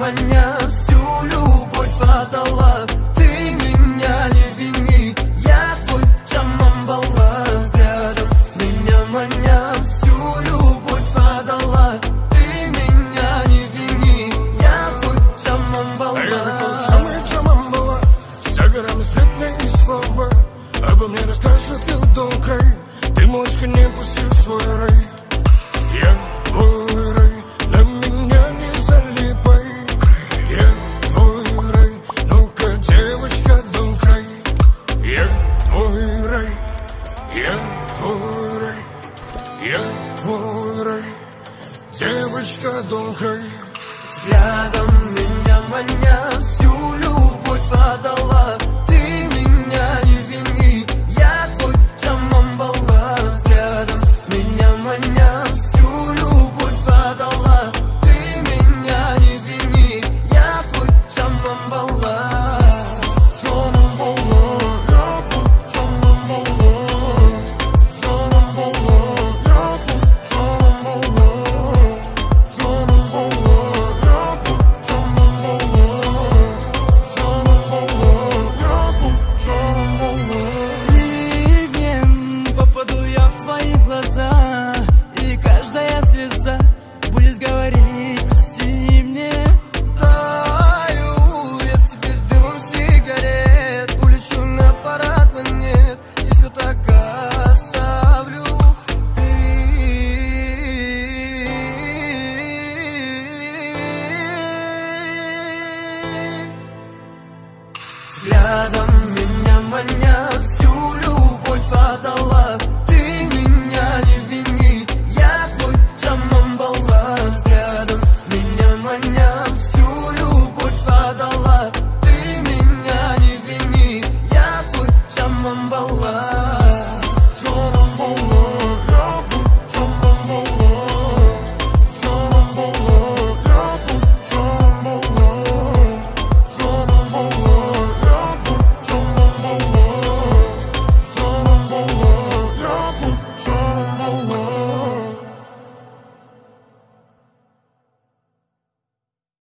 маня, всю любовь отдала. Ты меня не вини, я твой Джамамбала. Взглядом меня маня, всю любовь отдала. Ты меня не вини, я твой Джамамбала. А я такой самый Джамамбала, за горами сплетные слова. Обо мне расскажет кто край. Ты, малышка, не пусти в свой рай. Я твой рай, на меня не залипай. Я твой рай, ну-ка, девочка, don't cry. Я твой рай, я твой рай, я твой рай. Девочка, don't cry. Взглядом меня маня, всю любовь отдала. Ты меня не вини, я твой Джамамбала. Взглядом меня маня, всю любовь отдала. Ты меня не вини, я твой Джамамбала. Джамамбала, я твой Джамамбала. Джамамбала, я твой Джамамбала. Попаду я в твои глаза, и каждая слеза будет говорить: прости мне. Таю я в тебе дымом сигарет, улечу на парад монет, и все так оставлю. Ты взглядом меня маня,